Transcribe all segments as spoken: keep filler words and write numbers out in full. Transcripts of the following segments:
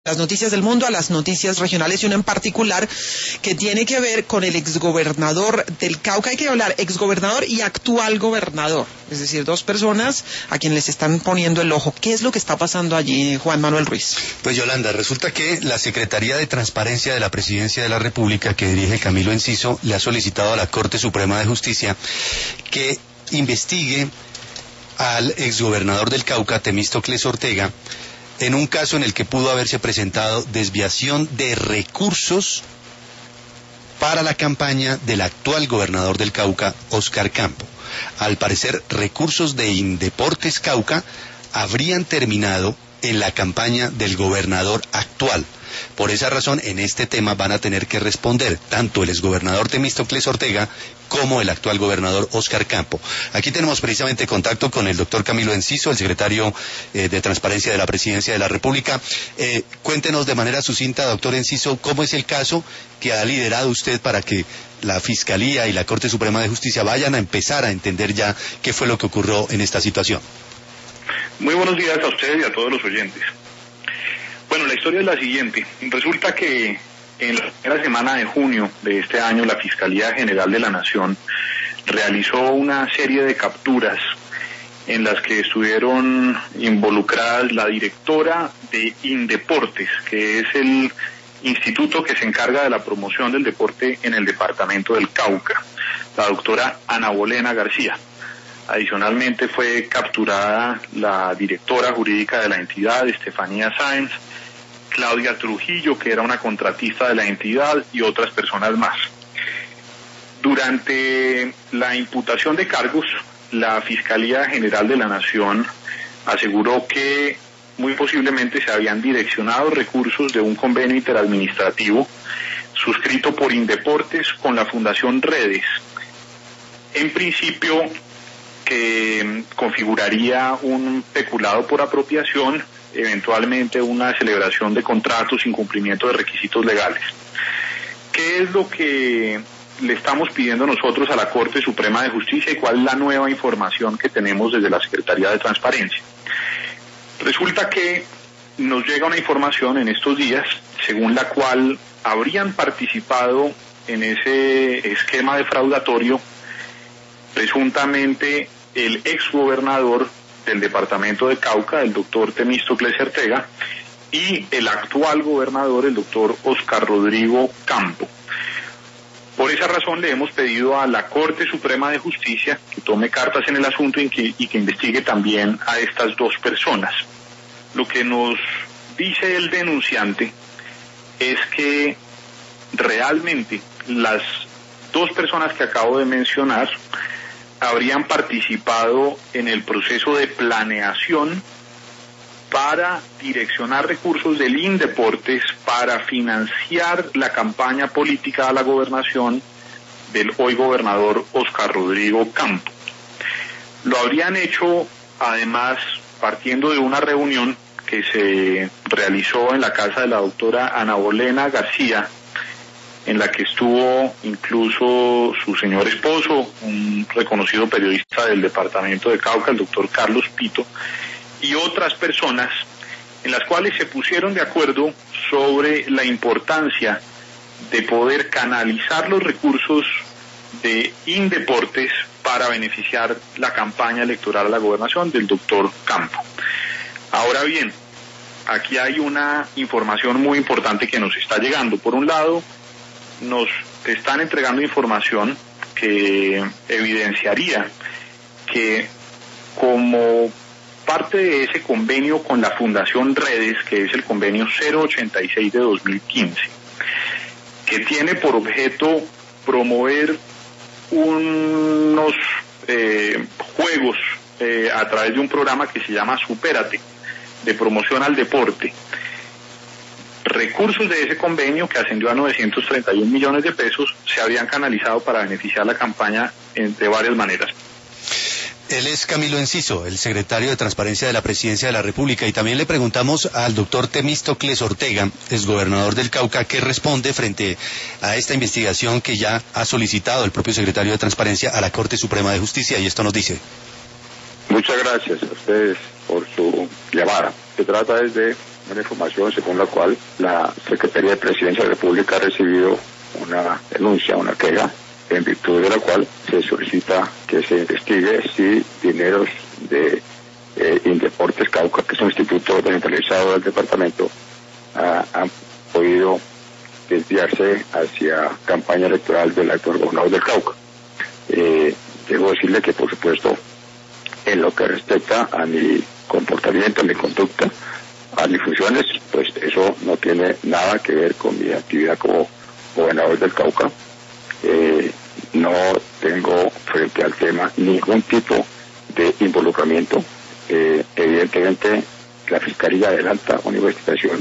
las noticias del mundo a las noticias regionales y una en particular que tiene que ver con el exgobernador del Cauca. Hay que hablar exgobernador y actual gobernador, es decir, dos personas a quienes les están poniendo el ojo. ¿Qué es lo que está pasando allí, Juan Manuel Ruiz? Pues Yolanda, resulta que la Secretaría de Transparencia de la Presidencia de la República, que dirige Camilo Enciso, le ha solicitado a la Corte Suprema de Justicia que investigue al exgobernador del Cauca, Temístocles Ortega, en un caso en el que pudo haberse presentado desviación de recursos para la campaña del actual gobernador del Cauca, Óscar Campo. Al parecer, recursos de Indeportes Cauca habrían terminado en la campaña del gobernador actual. Por esa razón, en este tema van a tener que responder tanto el exgobernador Temístocles Ortega como el actual gobernador Óscar Campo. Aquí tenemos precisamente contacto con el doctor Camilo Enciso, el secretario eh, de Transparencia de la Presidencia de la República. Eh, cuéntenos de manera sucinta, doctor Enciso, cómo es el caso que ha liderado usted para que la Fiscalía y la Corte Suprema de Justicia vayan a empezar a entender ya qué fue lo que ocurrió en esta situación. Muy buenos días a ustedes y a todos los oyentes. Bueno, la historia es la siguiente. Resulta que en la primera semana de junio de este año, la Fiscalía General de la Nación realizó una serie de capturas en las que estuvieron involucradas la directora de Indeportes, que es el instituto que se encarga de la promoción del deporte en el departamento del Cauca, la doctora Ana Bolena García. Adicionalmente fue capturada la directora jurídica de la entidad, Estefanía Sáenz, Claudia Trujillo, que era una contratista de la entidad, y otras personas más. Durante la imputación de cargos, la Fiscalía General de la Nación aseguró que muy posiblemente se habían direccionado recursos de un convenio interadministrativo suscrito por Indeportes con la Fundación Redes. En principio, que configuraría un peculado por apropiación, eventualmente una celebración de contratos sin cumplimiento de requisitos legales. ¿Qué es lo que le estamos pidiendo nosotros a la Corte Suprema de Justicia y cuál es la nueva información que tenemos desde la Secretaría de Transparencia? Resulta que nos llega una información en estos días según la cual habrían participado en ese esquema defraudatorio presuntamente el exgobernador del departamento de Cauca, el doctor Temístocles Ortega, y el actual gobernador, el doctor Óscar Rodrigo Campo. Por esa razón le hemos pedido a la Corte Suprema de Justicia que tome cartas en el asunto y que, y que investigue también a estas dos personas. Lo que nos dice el denunciante es que realmente las dos personas que acabo de mencionar habrían participado en el proceso de planeación para direccionar recursos del Indeportes para financiar la campaña política a la gobernación del hoy gobernador Óscar Rodrigo Campo. Lo habrían hecho además partiendo de una reunión que se realizó en la casa de la doctora Ana Bolena García, en la que estuvo incluso su señor esposo, un reconocido periodista del departamento de Cauca, el doctor Carlos Pito, y otras personas, en las cuales se pusieron de acuerdo sobre la importancia de poder canalizar los recursos de Indeportes para beneficiar la campaña electoral a la gobernación del doctor Campo. Ahora bien, aquí hay una información muy importante que nos está llegando. Por un lado, nos están entregando información que evidenciaría que como parte de ese convenio con la Fundación Redes, que es el convenio cero ochenta y seis de dos mil quince, que tiene por objeto promover unos eh, juegos eh, a través de un programa que se llama Supérate, de promoción al deporte. Recursos de ese convenio, que ascendió a novecientos treinta y un millones de pesos, se habían canalizado para beneficiar la campaña de varias maneras. Él es Camilo Enciso, el secretario de Transparencia de la Presidencia de la República, y también le preguntamos al doctor Temístocles Ortega, exgobernador del Cauca, qué responde frente a esta investigación que ya ha solicitado el propio secretario de Transparencia a la Corte Suprema de Justicia, y esto nos dice. Muchas gracias a ustedes por su llamada. Se trata es de una información según la cual la Secretaría de Presidencia de la República ha recibido una denuncia, una queja, en virtud de la cual se solicita que se investigue si dineros de eh, Indeportes Cauca, que es un instituto descentralizado del departamento, ah, han podido desviarse hacia campaña electoral del actual gobernador del Cauca. Eh, debo decirle que, por supuesto, en lo que respecta a mi comportamiento, a mi conducta, a mis funciones, pues eso no tiene nada que ver con mi actividad como gobernador del Cauca. Eh, no tengo frente al tema ningún tipo de involucramiento. Eh, evidentemente, la Fiscalía adelanta una investigación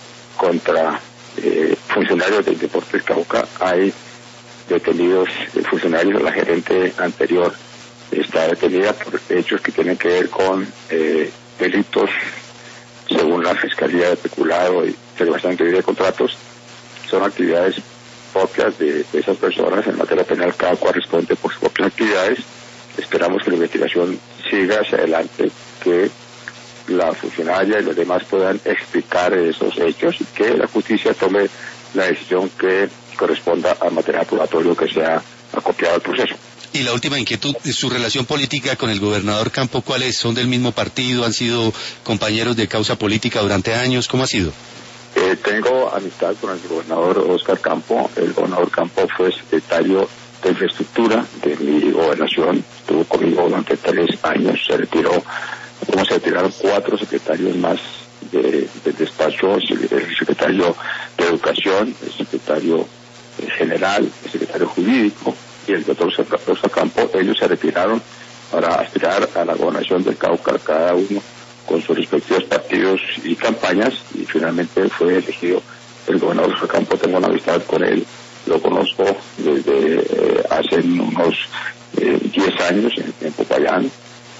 contra eh, funcionarios del Deportes Cauca. Hay detenidos eh, funcionarios, la gerente anterior está detenida por hechos que tienen que ver con eh, delitos, según la Fiscalía de Peculado y celebración de contratos. Son actividades propias de, de esas personas. En materia penal, cada cual responde por sus propias actividades. Esperamos que la investigación siga hacia adelante, que la funcionaria y los demás puedan explicar esos hechos y que la justicia tome la decisión que corresponda al material probatorio que sea acopiado al proceso. Y la última inquietud, su relación política con el gobernador Campo, ¿cuál es? ¿Son del mismo partido? ¿Han sido compañeros de causa política durante años? ¿Cómo ha sido? Eh, tengo amistad con el gobernador Óscar Campo. El gobernador Campo fue secretario de infraestructura de mi gobernación. Estuvo conmigo durante tres años. Se retiró, como se retiraron cuatro secretarios más de, del despacho, el secretario de Educación, el secretario general, el secretario jurídico y el doctor Óscar Campo. Ellos se retiraron para aspirar a la gobernación del Cauca, cada uno con sus respectivos partidos y campañas, y finalmente fue elegido el gobernador Óscar Campo. Tengo una amistad con él, lo conozco desde eh, hace unos eh, diez años en, en Popayán.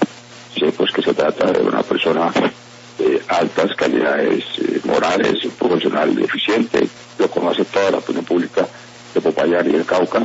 Sé pues que se trata de una persona de altas calidades eh, morales, un profesional eficiente. Lo conoce toda la opinión pública de Popayán y del Cauca,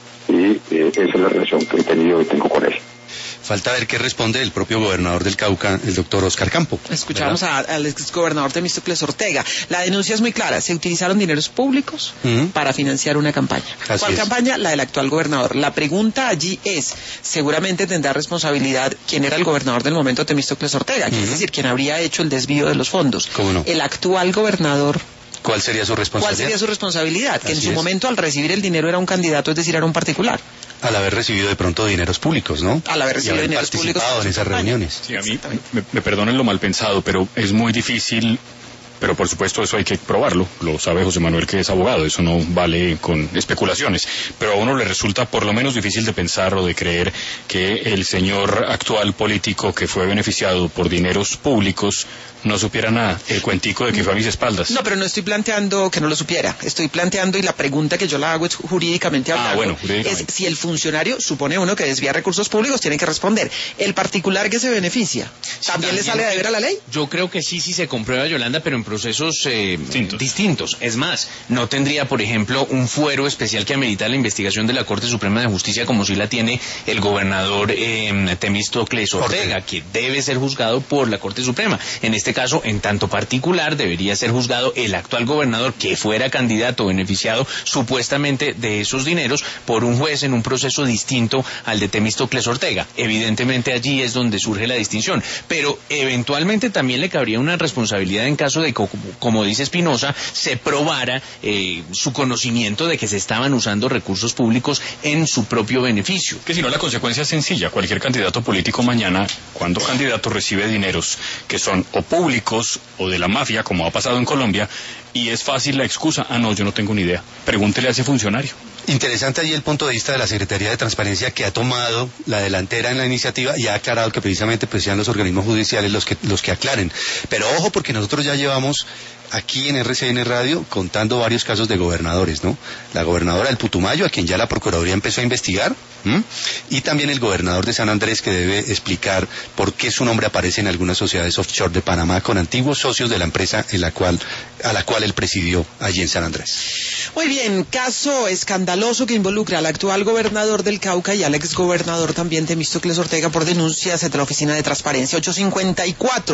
y eh, esa es la relación que he tenido y tengo con él. Falta ver qué responde el propio gobernador del Cauca, el doctor Óscar Campo. Escuchamos a, al exgobernador Temístocles Ortega. La denuncia es muy clara. Se utilizaron dineros públicos uh-huh. para financiar una campaña. Así ¿Cuál es. campaña? La del actual gobernador. La pregunta allí es, seguramente tendrá responsabilidad quién era el gobernador del momento, Temístocles Ortega, uh-huh. es decir, quién habría hecho el desvío de los fondos. ¿Cómo no? El actual gobernador. ¿Cuál sería su responsabilidad? ¿Cuál sería su responsabilidad? Que Así en su es. momento, al recibir el dinero, era un candidato, es decir, era un particular. Al haber recibido de pronto dineros públicos, ¿no? Al haber recibido y haber dineros públicos. participado en esas reuniones. Sí, a mí, me, me perdonen lo mal pensado, pero es muy difícil, pero por supuesto eso hay que probarlo, lo sabe José Manuel que es abogado, eso no vale con especulaciones, pero a uno le resulta por lo menos difícil de pensar o de creer que el señor actual político que fue beneficiado por dineros públicos no supiera nada, el cuentico de que fue a mis espaldas. No, pero no estoy planteando que no lo supiera. Estoy planteando, y la pregunta que yo la hago es jurídicamente hablando, ah, bueno, jurídicamente. es si el funcionario, supone uno que desvía recursos públicos, tiene que responder. El particular que se beneficia, Sí, ¿también, también le sale a deber a la ley? Yo creo que sí, sí se comprueba, Yolanda, pero en procesos eh, distintos. distintos. Es más, no tendría, por ejemplo, un fuero especial que amerita la investigación de la Corte Suprema de Justicia como si la tiene el gobernador eh, Temístocles Ortega, que debe ser juzgado por la Corte Suprema. En este caso, en tanto particular, debería ser juzgado el actual gobernador que fuera candidato beneficiado supuestamente de esos dineros por un juez en un proceso distinto al de Temístocles Ortega. Evidentemente allí es donde surge la distinción, pero eventualmente también le cabría una responsabilidad en caso de que, como, como dice Espinosa, se probara eh, su conocimiento de que se estaban usando recursos públicos en su propio beneficio. Que si no, la consecuencia es sencilla. Cualquier candidato político mañana, cuando candidato recibe dineros que son o públicos o de la mafia, como ha pasado en Colombia, y es fácil la excusa, ah no, yo no tengo ni idea, pregúntele a ese funcionario. Interesante allí el punto de vista de la Secretaría de Transparencia, que ha tomado la delantera en la iniciativa y ha aclarado que precisamente pues sean los organismos judiciales los que los que aclaren. Pero ojo, porque nosotros ya llevamos aquí en R C N Radio contando varios casos de gobernadores, ¿no? La gobernadora del Putumayo, a quien ya la Procuraduría empezó a investigar, ¿m? Y también el gobernador de San Andrés, que debe explicar por qué su nombre aparece en algunas sociedades offshore de Panamá con antiguos socios de la empresa en la cual a la cual él presidió allí en San Andrés. Muy bien, caso escandaloso que involucra al actual gobernador del Cauca y al exgobernador también Temístocles Ortega por denuncias ante la Oficina de Transparencia. ocho cincuenta y cuatro.